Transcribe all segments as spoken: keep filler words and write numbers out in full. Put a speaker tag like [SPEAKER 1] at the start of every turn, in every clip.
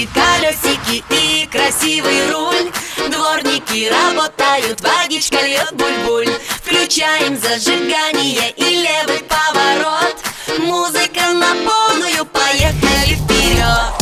[SPEAKER 1] Колесики, колесики и красивый руль. Дворники работают, водичка льет буль-буль. Включаем зажигание и левый поворот. Музыка на полную, поехали вперед.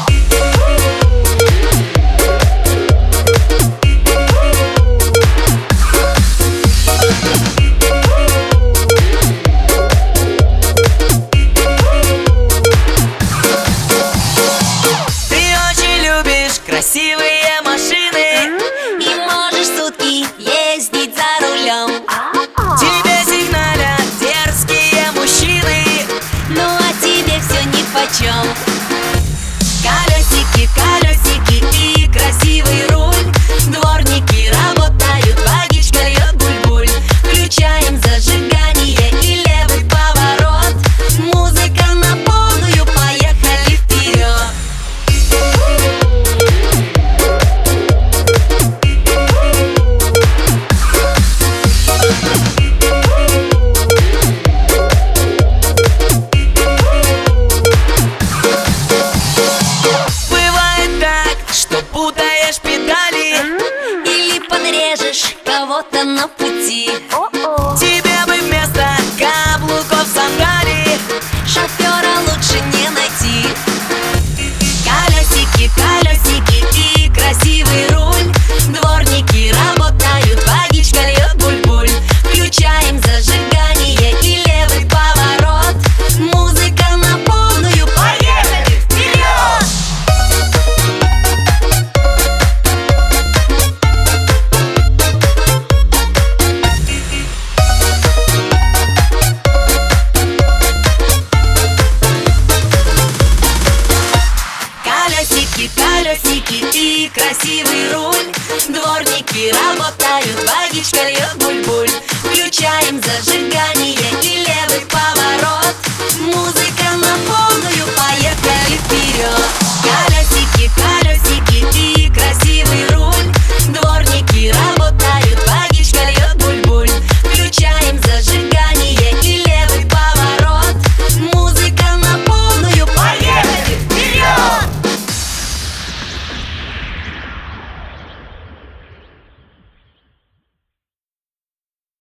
[SPEAKER 1] Красивые машины
[SPEAKER 2] и можешь сутки ездить за рулем.
[SPEAKER 1] Тебе сигналят дерзкие мужчины,
[SPEAKER 2] ну а тебе все нипочем.
[SPEAKER 1] Колесики, колесики и красивый руль. Дворники работают, водичка льет буль-буль. Включаем зажигание и левый поворот. Музыка на полную, поехали вперед. Путаешь педали
[SPEAKER 2] или подрежешь кого-то на пути.
[SPEAKER 1] О-о. Тебе бы вместо каблуков сандали,
[SPEAKER 2] шофера лучше не найти.
[SPEAKER 1] Колесики, колесики и красивый руль. Дворники работают, водичка льет буль-буль. Включаем зажигание и левый поворот. Музыка на полную, поехали вперед! Колесики, колесики и красивый руль. Дворники работают, водичка льет буль-буль. Включаем зажигание и левый поворот. Музыка на полную, поехали вперед.